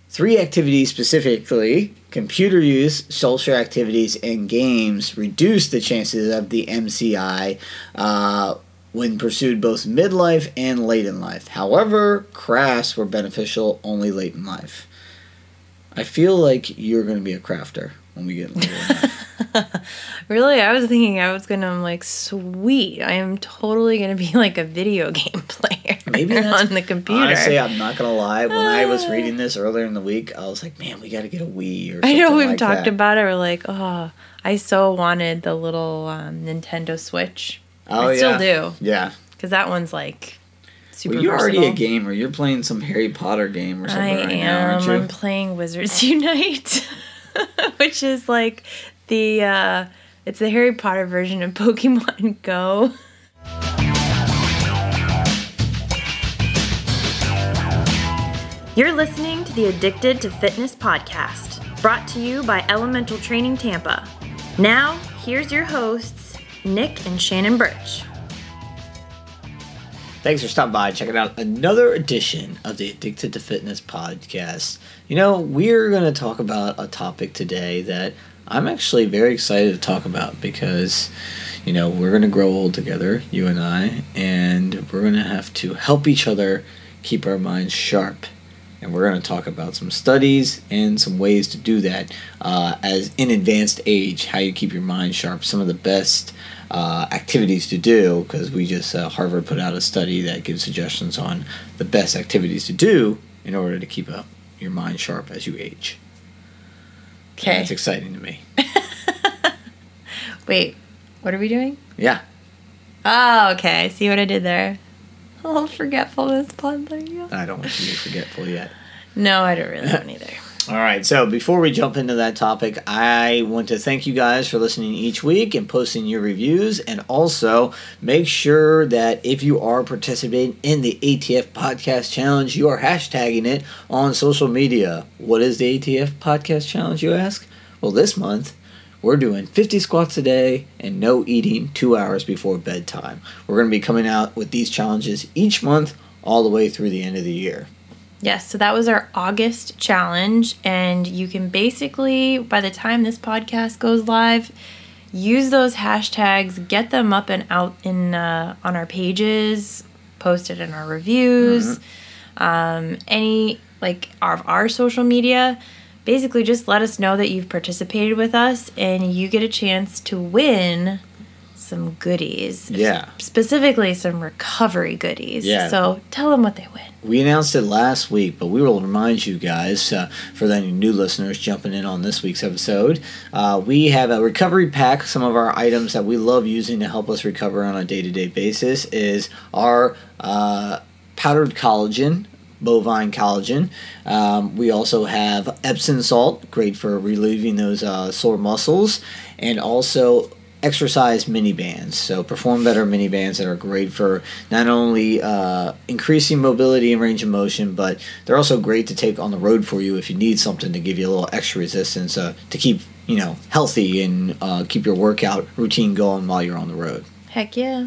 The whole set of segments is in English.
3 activities specifically: computer use, social activities, and games reduce the chances of the MCI when pursued both midlife and late in life. However, crafts were beneficial only late in life. I feel like you're going to be a crafter when we get later in life. Really? I was thinking I was going to, like, sweet. I am totally going to be like a video game player. Maybe that's, on the computer. Honestly, I'm not going to lie. When I was reading this earlier in the week, I was like, man, we got to get a Wii or something. I know we've like talked that. about it. We're like, oh, I so wanted the little Nintendo Switch. Oh, I still do. Yeah. Because that one's like super Well, you're versatile. already a gamer. You're playing some Harry Potter game or something right now, aren't you? I'm playing Wizards Unite, which is like it's the Harry Potter version of Pokemon Go. You're listening to the Addicted to Fitness podcast, brought to you by Elemental Training Tampa. Now, here's your hosts, Nick and Shannon Birch. Thanks for stopping by. Checking out another edition of the Addicted to Fitness podcast. You know, we're going to talk about a topic today that I'm actually very excited to talk about because, you know, we're going to grow old together, you and I, and we're going to have to help each other keep our minds sharp. And we're going to talk about some studies and some ways to do that as in advanced age, how you keep your mind sharp, some of the best activities to do, because we just Harvard put out a study that gives suggestions on the best activities to do in order to keep your mind sharp as you age. Okay. That's exciting to me. Wait, what are we doing? Yeah. Oh, okay. I see what I did there. A little forgetfulness pun there. I don't want you to be forgetful yet. No, I don't really want either. All right, so before we jump into that topic, I want to thank you guys for listening each week and posting your reviews, and also make sure that if you are participating in the ATF Podcast Challenge, you are hashtagging it on social media. What is the ATF Podcast Challenge, you ask? Well, this month, we're doing 50 squats a day and no eating 2 hours before bedtime. We're going to be coming out with these challenges each month all the way through the end of the year. Yes, so that was our August challenge, and you can basically, by the time this podcast goes live, use those hashtags, get them up and out in on our pages, post it in our reviews, any like our social media. Basically, just let us know that you've participated with us, and you get a chance to win some goodies. Yeah. Specifically, some recovery goodies. Yeah. So tell them what they win. We announced it last week, but we will remind you guys, for any new listeners jumping in on this week's episode, we have a recovery pack. Some of our items that we love using to help us recover on a day-to-day basis is our powdered collagen, bovine collagen. We also have Epsom salt, great for relieving those sore muscles, and also exercise mini bands. So Perform Better mini bands that are great for not only increasing mobility and range of motion, but they're also great to take on the road for you if you need something to give you a little extra resistance to keep healthy and keep your workout routine going while you're on the road. Heck yeah.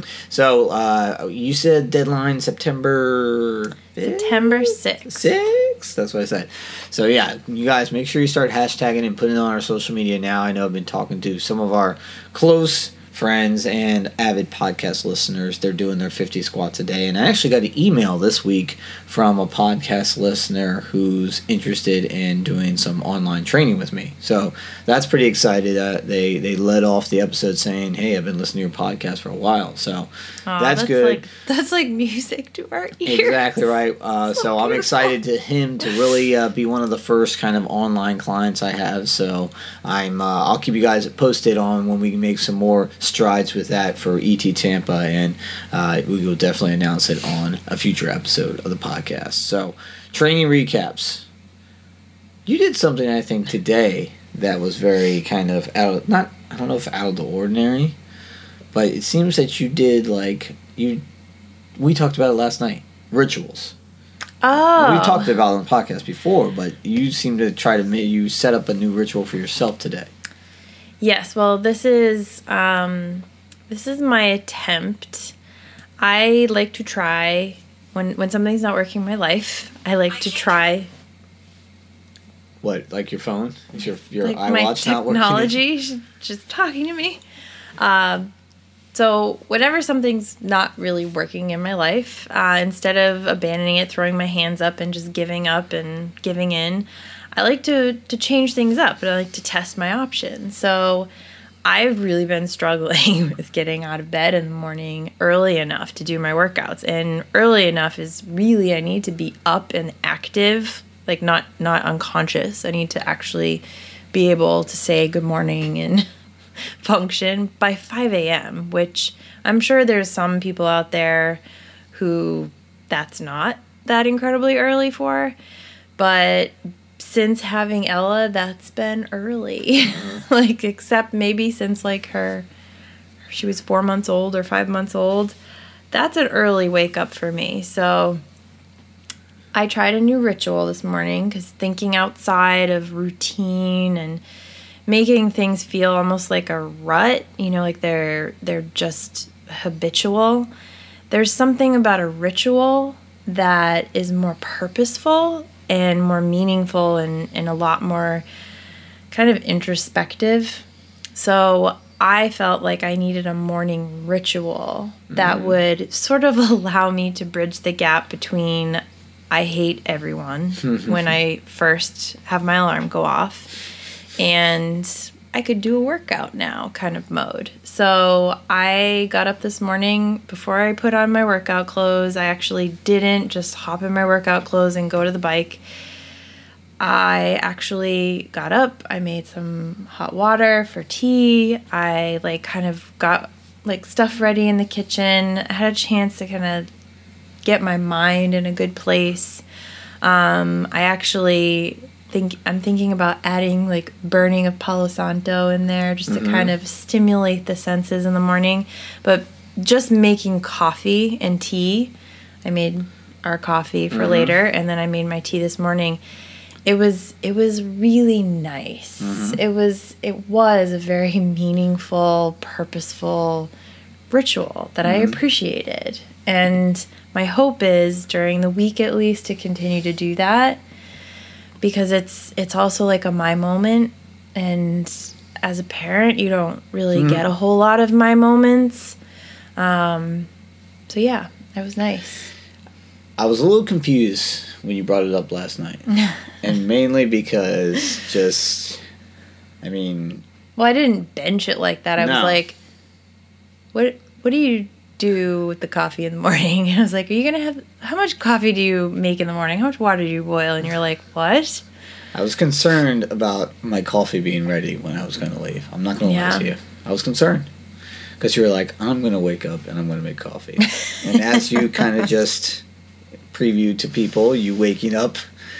So you said deadline September 5th? September 6th. 6th? That's what I said. So yeah, you guys make sure you start hashtagging and putting it on our social media now. I know I've been talking to some of our close friends and avid podcast listeners. They're doing their 50 squats a day. And I actually got an email this week from a podcast listener who's interested in doing some online training with me. So that's pretty excited. They led off the episode saying, hey, I've been listening to your podcast for a while. So that's good. That's like music to our ears. Exactly right. So I'm excited to him to really be one of the first kind of online clients I have. So I'll keep you guys posted on when we make some more strides with that for ET Tampa, and we will definitely announce it on a future episode of the podcast. So, training recaps. You did something, I think, today that was very kind of I don't know if out of the ordinary, but it seems that you did we talked about it last night, rituals. Oh. We talked about it on the podcast before, but you seem to you set up a new ritual for yourself today. Yes, well, this is my attempt. I like to try when something's not working in my life. I like to try. What, like your phone? Is your like iWatch not working? Technology, she's just talking to me. So whenever something's not really working in my life, instead of abandoning it, throwing my hands up, and just giving up and giving in, I like to change things up, and I like to test my options. So I've really been struggling with getting out of bed in the morning early enough to do my workouts. And early enough is really, I need to be up and active, like not unconscious. I need to actually be able to say good morning and function by 5 a.m., which I'm sure there's some people out there who that's not that incredibly early for. But since having Ella, that's been early. Like, except maybe since like she was 4 months old or 5 months old, that's an early wake up for me. So I tried a new ritual this morning, because thinking outside of routine and making things feel almost like a rut, like they're just habitual. There's something about a ritual that is more purposeful and more meaningful and a lot more kind of introspective. So I felt like I needed a morning ritual that would sort of allow me to bridge the gap between I hate everyone when I first have my alarm go off, and I could do a workout now kind of mode. So I got up this morning. Before I put on my workout clothes, I actually didn't just hop in my workout clothes and go to the bike. I actually got up, I made some hot water for tea. I kind of got stuff ready in the kitchen. I had a chance to kind of get my mind in a good place. I actually I'm thinking about adding burning of Palo Santo in there just to kind of stimulate the senses in the morning. But just making coffee and tea, I made our coffee for later, and then I made my tea this morning. It was really nice. It was a very meaningful, purposeful ritual that I appreciated. And my hope is during the week at least to continue to do that, because it's also like a my moment, and as a parent you don't really get a whole lot of my moments. So yeah, it was nice. I was a little confused when you brought it up last night. And mainly because well, I didn't bench it like that. I was like, what do you do with the coffee in the morning? And I was like, are you going to have, how much coffee do you make in the morning? How much water do you boil? And you're like, what? I was concerned about my coffee being ready when I was going to leave. I'm not going to lie to you. I was concerned. Because you were like, I'm going to wake up and I'm going to make coffee. And as you kind of just previewed to people, you waking up,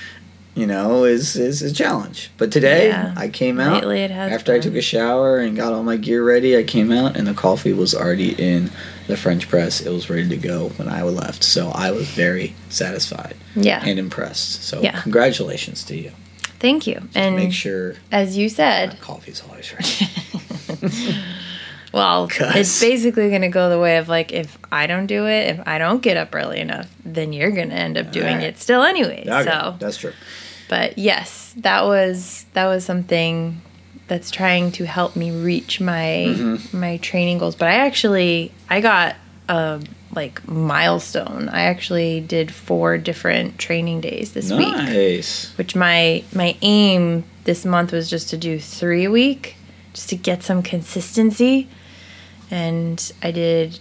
is a challenge. But today, I came out after I took a shower and got all my gear ready. I came out and the coffee was already in the French press. It was ready to go when I left. So I was very satisfied and impressed. So congratulations to you. Thank you. Just and make sure, as you said, coffee's always ready. Well, it's basically going to go the way of if I don't do it, if I don't get up early enough, then you're going to end up doing it still anyway. Okay. So that's true. But yes, that was something that's trying to help me reach my my training goals. But I got a milestone. I actually did 4 different training days this week. Nice. Which my aim this month was just to do 3 a week, just to get some consistency. And I did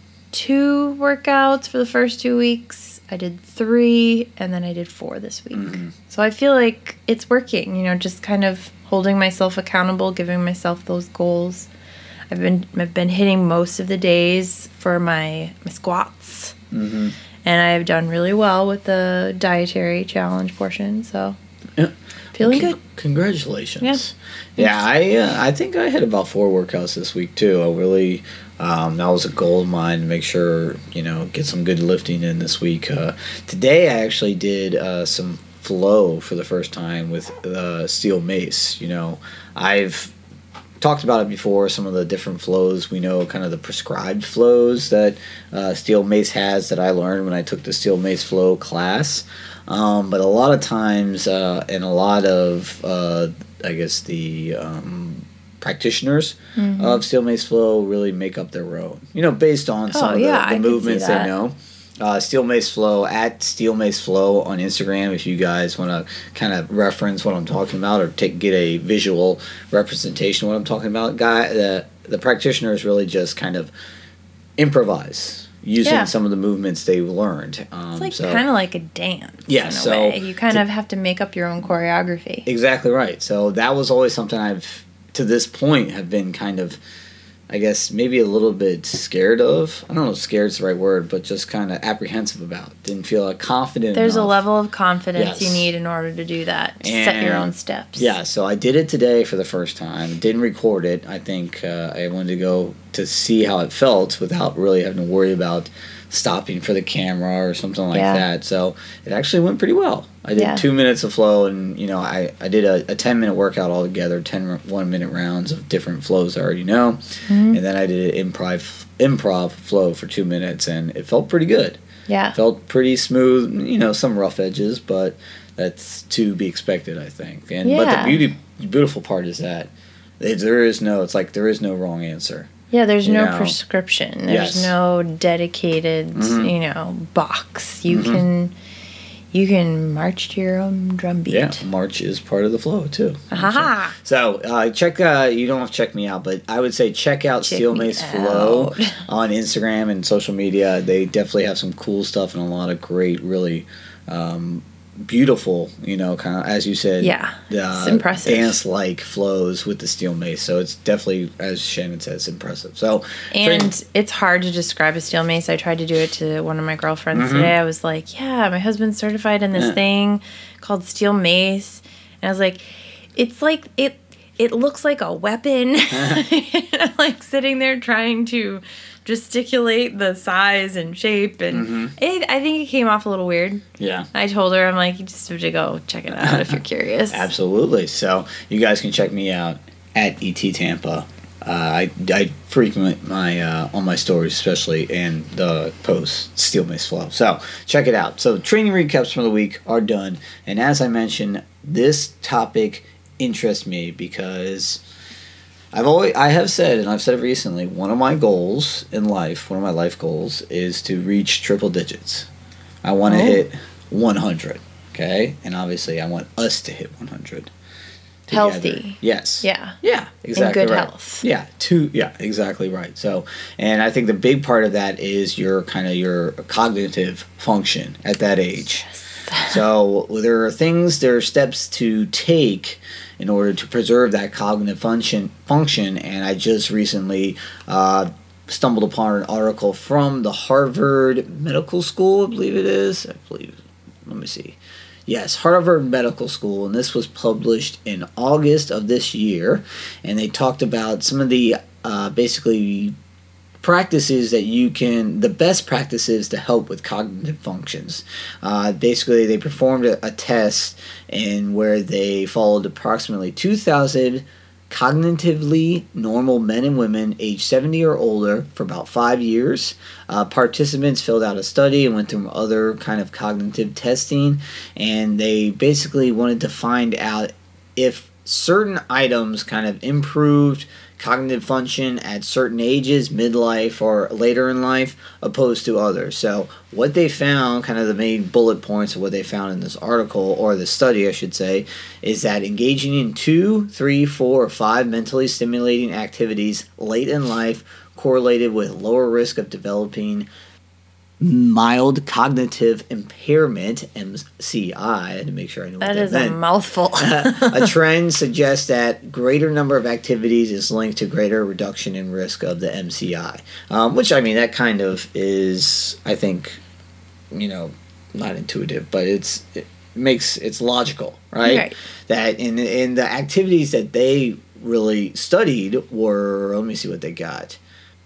2 workouts for the first 2 weeks. I did 3, and then I did 4 this week. So I feel like it's working, just kind of holding myself accountable, giving myself those goals. I've been hitting most of the days for my squats. And I've done really well with the dietary challenge portion, so feeling good. Congratulations. Yeah, I think I had about 4 workouts this week too. I really that was a goal of mine to make sure, get some good lifting in this week. Today I actually did some flow for the first time with steel mace. I've talked about it before, some of the different flows. We know kind of the prescribed flows that steel mace has that I learned when I took the steel mace flow class. But a lot of times, and a lot of, I guess, the practitioners of Steel Mace Flow really make up their own, based on some of the movements they know. Steel Mace Flow, at Steel Mace Flow on Instagram, if you guys want to kind of reference what I'm talking about or get a visual representation of what I'm talking about. The practitioners really just kind of improvise using some of the movements they've learned. It's kind of like a dance. Yeah, in a way. You kind of have to make up your own choreography. Exactly right. So that was always something I've, to this point, have been kind of, I guess, maybe a little bit scared of. I don't know if scared's the right word, but just kind of apprehensive about. Didn't feel confident There's enough. A level of confidence you need in order to do that, to set your own steps. Yeah, so I did it today for the first time. Didn't record it. I think I wanted to go to see how it felt without really having to worry about stopping for the camera or something like that. So it actually went pretty well. I did 2 minutes of flow, and I did a 10-minute workout altogether, 10 1-minute rounds of different flows I already know, and then I did an improv flow for 2 minutes, and it felt pretty good. Yeah, it felt pretty smooth. Some rough edges, but that's to be expected, I think. But the beautiful part is that there is no wrong answer. Yeah, there's no prescription. There's no dedicated, box. You can march to your own drum beat. Yeah, march is part of the flow too. Aha. So check. You don't have to check me out, but I would say check out Steel Mace Flow on Instagram and social media. They definitely have some cool stuff and a lot of great, really beautiful, kind of, as you said, it's impressive, dance-like flows with the steel mace. So it's definitely, as Shannon says, impressive. So it's hard to describe a steel mace. I tried to do it to one of my girlfriends today. I was like, my husband's certified in this thing called steel mace, and I was like, it's like it looks like a weapon. I'm like sitting there trying to gesticulate the size and shape, and I think it came off a little weird. Yeah. I told her, I'm like, you just have to go check it out if you're curious. Absolutely. So you guys can check me out at ET Tampa. I frequent my on my stories, especially, and the post Steel Mace Flow. So check it out. So training recaps from the week are done, and as I mentioned, this topic interests me because I have said, and I've said it recently, one of my goals in life, one of my life goals, is to reach triple digits. I want to hit 100, okay? And obviously I want us to hit 100. Together. Healthy. Yes. Yeah. Yeah, exactly in good right. health. Yeah, exactly right. So, and I think the big part of that is your cognitive function at that age. Yes. So there are steps to take in order to preserve that cognitive function, and I just recently stumbled upon an article from the Harvard Medical School, I believe it is. Let me see. Yes, Harvard Medical School, and this was published in August of this year, and they talked about some of the basically practices the best practices to help with cognitive functions. Basically, they performed a test in where they followed approximately 2,000 cognitively normal men and women aged 70 or older for about 5 years. Participants filled out a study and went through other kind of cognitive testing, and they basically wanted to find out if certain items kind of improved cognitive function at certain ages, midlife or later in life, opposed to others. So what they found, kind of the main bullet points of what they found in this article, or the study I should say, is that engaging in 2, 3, 4, or 5 mentally stimulating activities late in life correlated with lower risk of developing mild cognitive impairment, MCI. I had to make sure I knew what that meant. That is a mouthful. A trend suggests that greater number of activities is linked to greater reduction in risk of the MCI. Which, I mean, that kind of is, I think, not intuitive, but it's logical, right? That in the activities that they really studied were, let me see what they got.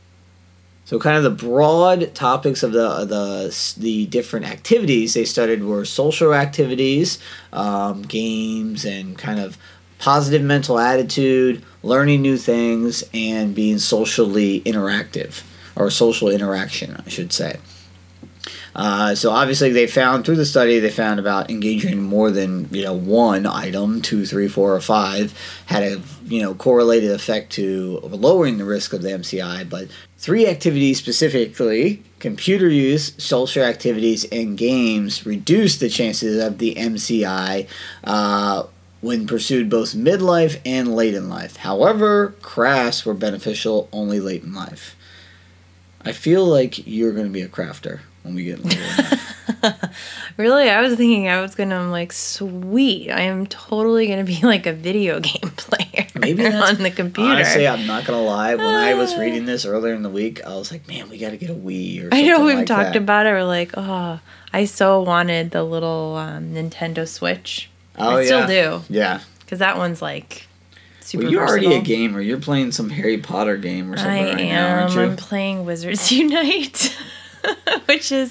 So kind of the broad topics of the different activities they studied were social activities, games, and kind of positive mental attitude, learning new things, and being socially interactive, or social interaction, I should say. So obviously they found through the study about engaging in more than one item, 2, 3, 4, or 5 had a correlated effect to lowering the risk of the MCI. But 3 activities specifically, computer use, social activities, and games, reduced the chances of the MCI when pursued both midlife and late in life. However, crafts were beneficial only late in life. I feel like you're going to be a crafter when we get later in life. Really? I was thinking I was going to, sweet, I am totally going to be like a video game player. Maybe that's, on the computer. Honestly, I'm not going to lie. When I was reading this earlier in the week, I was like, man, we got to get a Wii or something. I know we've like talked that. about it. We're like, oh, I so wanted the little Nintendo Switch. Oh, I still do. Yeah. Because that one's super Well, you're versatile. already a gamer. You're playing some Harry Potter game or something right now, aren't you? I'm playing Wizards Unite, which is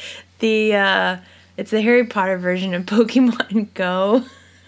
it's the Harry Potter version of Pokemon Go.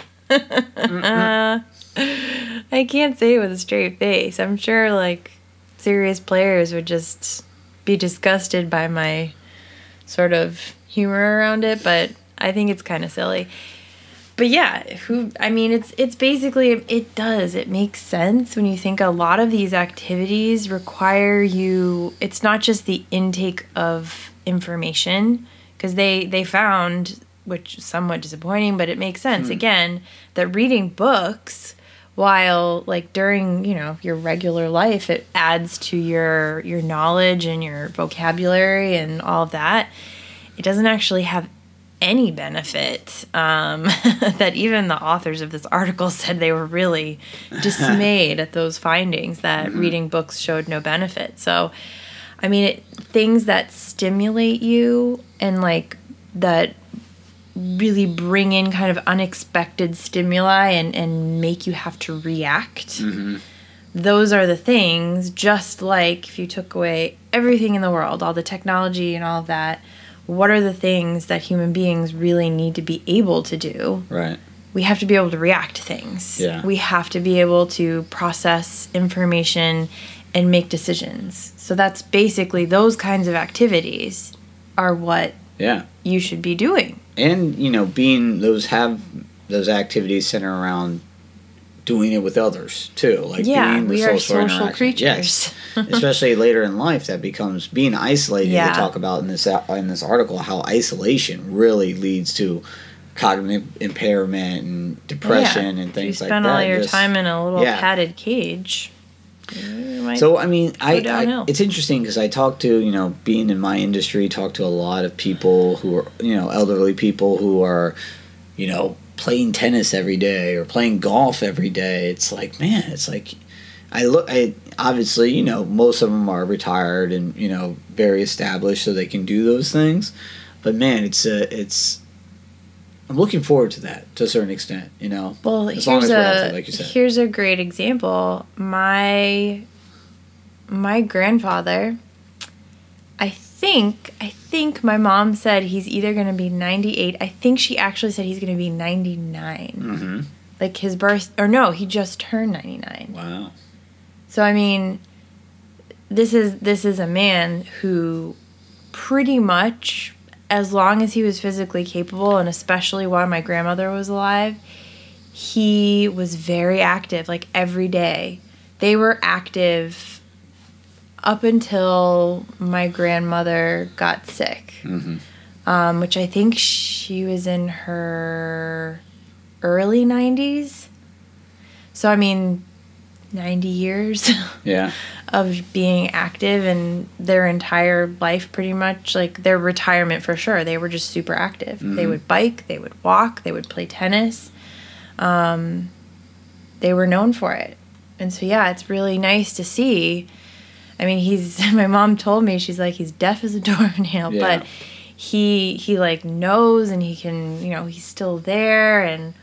I can't say it with a straight face. I'm sure serious players would just be disgusted by my sort of humor around it, but I think it's kind of silly. But yeah, it's basically, it makes sense when you think a lot of these activities require you, it's not just the intake of information, because they found, which is somewhat disappointing, but it makes sense, again, that reading books, while during, your regular life, it adds to your knowledge and your vocabulary and all of that, it doesn't actually have any benefit, that even the authors of this article said they were really dismayed at those findings that reading books showed no benefit. So, things that stimulate you and that really bring in kind of unexpected stimuli and make you have to react. Those are the things, just like if you took away everything in the world, all the technology and all of that, what are the things that human beings really need to be able to do? Right. We have to be able to react to things. Yeah. We have to be able to process information and make decisions. So that's basically those kinds of activities are what you should be doing. And, being those activities center around doing it with others too, being the we are social social creatures. Yes, especially later in life, that becomes being isolated. Yeah. They talk about in this article how isolation really leads to cognitive impairment and depression and things like that. You spend all your time in a little padded cage. So it's interesting because I talk to being in my industry, talk to a lot of people who are elderly people who are playing tennis every day or playing golf every day. It's I obviously, most of them are retired and, very established so they can do those things. But man, I'm looking forward to that to a certain extent, Well, as long as we're healthy, like you said. Here's a great example. My grandfather, I think my mom said he's either going to be 98. I think she actually said he's going to be 99. His birth, or no, he just turned 99. Wow. So this is a man who pretty much, as long as he was physically capable, and especially while my grandmother was alive, he was very active, every day. They were active up until my grandmother got sick, which I think she was in her early 90s. So, 90 years of being active, and their entire life pretty much, their retirement for sure, they were just super active. They would bike, they would walk, they would play tennis. They were known for it. And so, it's really nice to see. My mom told me, she's like, he's deaf as a doornail, but he knows, and he can, he's still there. And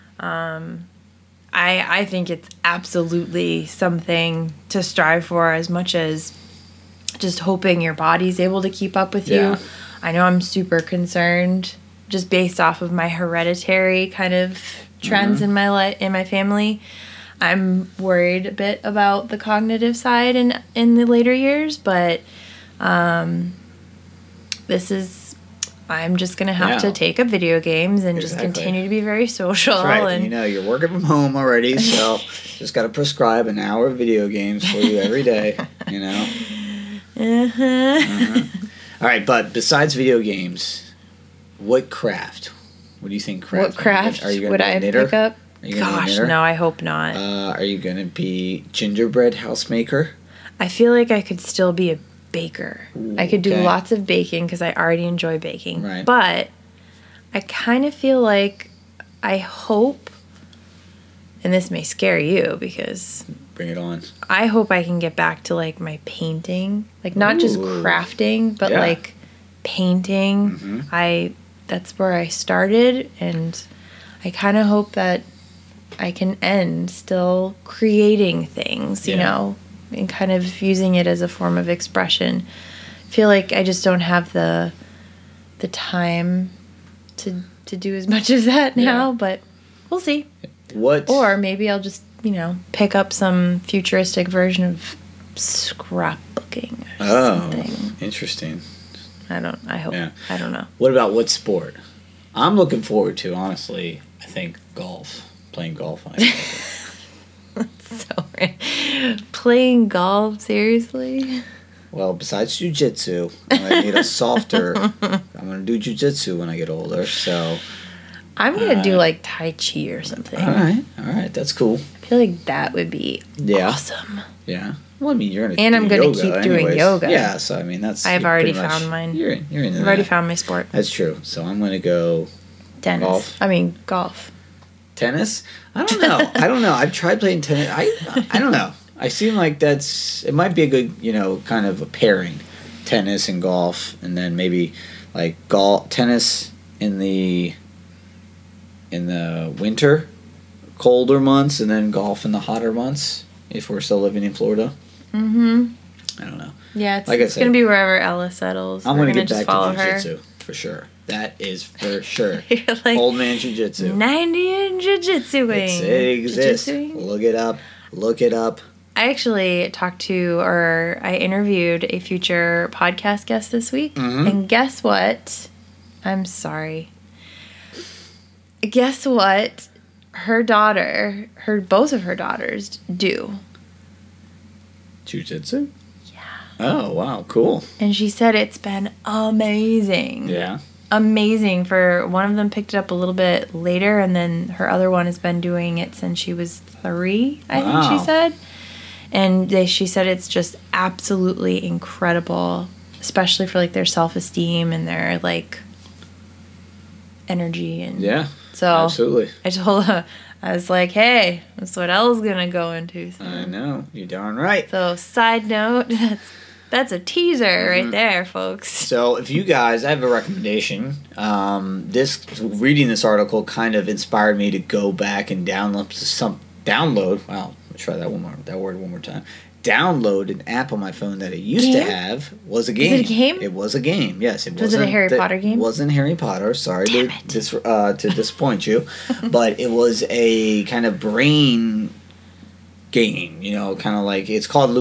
I think it's absolutely something to strive for, as much as just hoping your body's able to keep up with you. I know I'm super concerned, just based off of my hereditary kind of trends in my family. I'm worried a bit about the cognitive side in the later years, but this is I'm just going to have to Yeah. take up video games and just Exactly. continue to be very social. That's right. And You know, you're working from home already, so just got to prescribe an hour of video games for you every day, you know? Uh-huh. All right, but besides video games, what craft? What do you think craft? What craft Are you gonna would be a I knitter? pick up? Are you gonna be a Gosh, knitter? no, I hope not. Are you going to be gingerbread housemaker? I feel like I could still be a baker. Ooh, I could do okay. lots of baking because I already enjoy baking. Right. But I kind of feel like I hope, and this may scare you because Bring it on. I hope I can get back to like my painting, like not just Ooh. crafting, but Yeah. like painting. Mhm. That's where I started, and I kind of hope that I can end still creating things, you Yeah. know, and kind of using it as a form of expression. I feel like I just don't have the time to do as much of that now, Yeah. but we'll see. What? Or maybe I'll just, pick up some futuristic version of scrapbooking or Oh, something. interesting. I hope. Yeah. I don't know. What about what sport? I'm looking forward to, honestly, I think golf. Playing golf. So playing golf, seriously? Well, besides jiu-jitsu, I need a softer. I'm going to do jiu-jitsu when I get older, so. I'm gonna do like Tai Chi or something. All right, that's cool. I feel like that would be Yeah. awesome. Yeah. Well, I mean, you're going to And do I'm gonna yoga keep doing anyways. yoga. Yeah, so, I mean, that's. I've you're already pretty much- found mine. You're into I've already that. found my sport. That's true. So I'm going to go Tennis. Golf. I mean, golf. tennis. I don't know. I've tried playing tennis. I don't know. I seem like it might be a good, kind of a pairing, tennis and golf, and then maybe like tennis in the winter, colder months, and then golf in the hotter months if we're still living in Florida. Mm-hmm. I don't know. Yeah, it's, Like I it's said, gonna be wherever Ella settles. I'm We're going to gonna get just back follow to her. jiu-jitsu for sure. That is for sure. You're like Old man jiu-jitsu. 90 in jiu-jitsuing. It exists. Jiu-jitsuing? Look it up. Look it up. I actually I interviewed a future podcast guest this week. Mhm. And guess what? I'm sorry. Guess what? Both of her daughters do. Jiu-jitsu? Yeah. Oh, wow. Cool. And she said it's been amazing. Yeah. Amazing. For one of them picked it up a little bit later, and then her other one has been doing it since she was 3, I think Wow. she said. And she said it's just absolutely incredible, especially for like their self-esteem and their like energy. And Yeah. so Absolutely. I told her, I was like, hey, that's what Elle's gonna go into soon. I know. You're darn right. So side note, that's a teaser Mm-hmm. right there, folks. So, if you guys, I have a recommendation. Reading this article kind of inspired me to go back and download. Wow, let's try that word one more time. Download an app on my phone that I used to Game? have. Was a game. Is it a game? It was a game. Yes, it Was it a Harry Potter game? Wasn't Harry Potter. Sorry Damn to disappoint you, but it was a kind of brain game. Kind of like it's called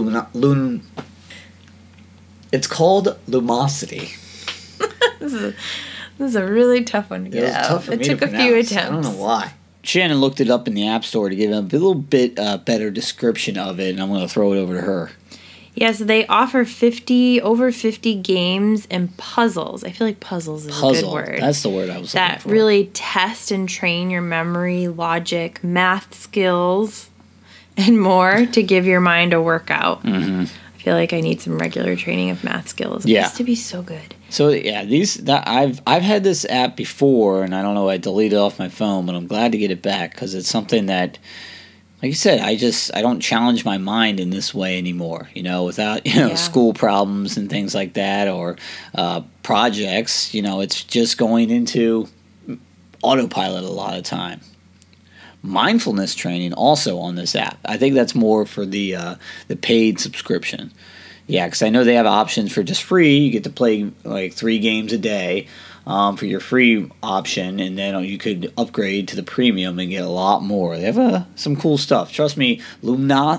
It's called Lumosity. This is a really tough one to It get was out. tough for It me took to a few pronounce. attempts. I don't know why. Shannon looked it up in the App Store to give a little bit better description of it, and I'm going to throw it over to her. Yeah, so they offer over 50 games and puzzles. I feel like puzzles is a good word. That's the word I was looking that for. really test and train your memory, logic, math skills, and more to give your mind a workout. Mm-hmm. I feel like I need some regular training of math skills. It Yeah. used to be so good. So yeah, I've had this app before, and I don't know, I deleted it off my phone, but I'm glad to get it back because it's something that, like you said, I don't challenge my mind in this way anymore. Without Yeah. school problems and things like that, or projects. It's just going into autopilot a lot of time. Mindfulness training also on this app. I think that's more for the paid subscription. Yeah, because I know they have options for just free. You get to play like 3 games a day for your free option, and then you could upgrade to the premium and get a lot more. They have some cool stuff. Trust me,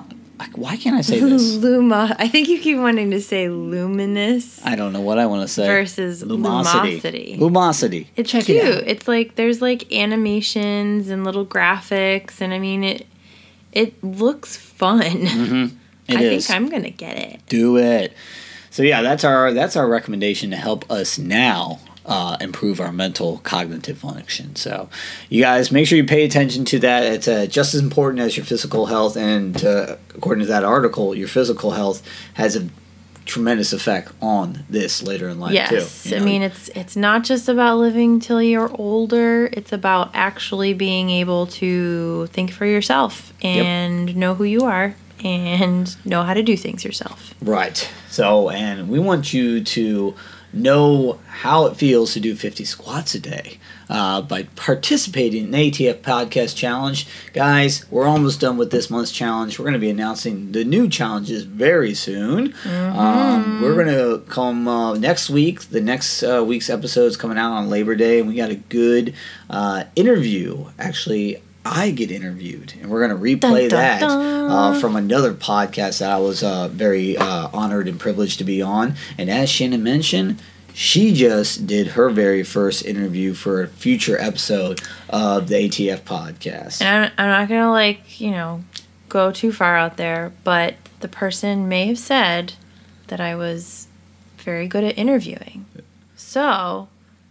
Why can't I say this? I think you keep wanting to say luminous. I don't know what I want to say. Versus lumosity. Lumosity. It's Check cute. it out. It's like there's like animations and little graphics, and I mean it looks fun. Mm-hmm. I think I'm gonna get it. Do it. So yeah, that's our recommendation to help us now improve our mental cognitive function. So you guys make sure you pay attention to that. It's just as important as your physical health, and according to that article, your physical health has a tremendous effect on this later in life too. Yes, I mean it's not just about living till you're older. It's about actually being able to think for yourself and know who you are and know how to do things yourself. Right. So, and we want you to know how it feels to do 50 squats a day by participating in the ATF Podcast Challenge. Guys, we're almost done with this month's challenge. We're going to be announcing the new challenges very soon. We're going to come next week. The next week's episode is coming out on Labor Day, and we got a good interview. Actually, I get interviewed, and we're going to replay that from another podcast that I was very honored and privileged to be on. And as Shannon mentioned, she just did her very first interview for a future episode of the ATF podcast. And I'm not going to, go too far out there, but the person may have said that I was very good at interviewing. So,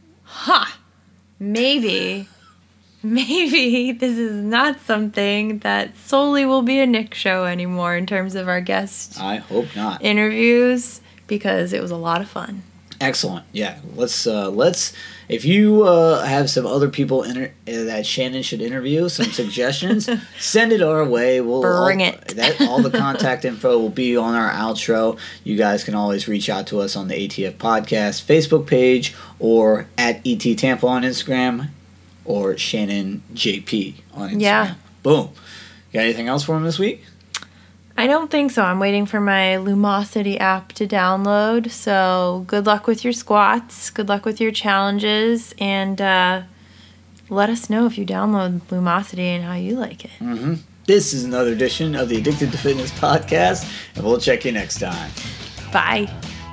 maybe this is not something that solely will be a Nick show anymore in terms of our guest I hope not. interviews, because it was a lot of fun. Excellent. Yeah. Let's if you have some other people that Shannon should interview, some suggestions, send it our way. We'll Bring it. All the contact info will be on our outro. You guys can always reach out to us on the ATF Podcast Facebook page, or at ET Tampa on Instagram, or Shannon JP on Instagram. Yeah. Boom. Got anything else for him this week? I don't think so. I'm waiting for my Lumosity app to download. So good luck with your squats. Good luck with your challenges. And let us know if you download Lumosity and how you like it. Mm-hmm. This is another edition of the Addicted to Fitness podcast, and we'll check you next time. Bye.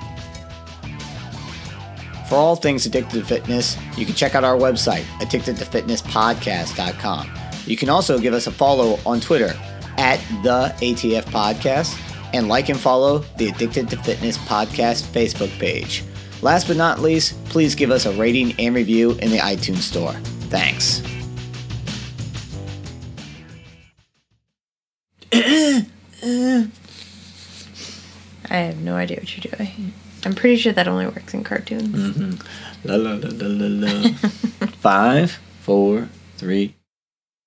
For all things Addicted to Fitness, you can check out our website, addictedtofitnesspodcast.com. You can also give us a follow on Twitter at the ATF Podcast, and like and follow the Addicted to Fitness Podcast Facebook page. Last but not least, please give us a rating and review in the iTunes store. Thanks. I have no idea what you're doing. I'm pretty sure that only works in cartoons. Mm-hmm. La la la la la la. 5, 4, 3.